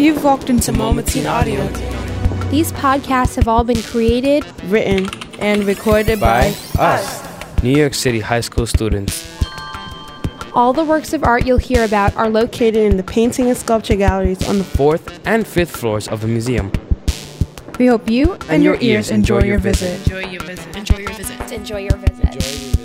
You've walked into Moments in Audio. These podcasts have all been created, Written, and recorded by us, New York City high school students. all the works of art you'll hear about are located Located in the painting and sculpture galleries on the 4th and 5th floors of the museum. We hope you and your ears enjoy your visit. Enjoy your visit.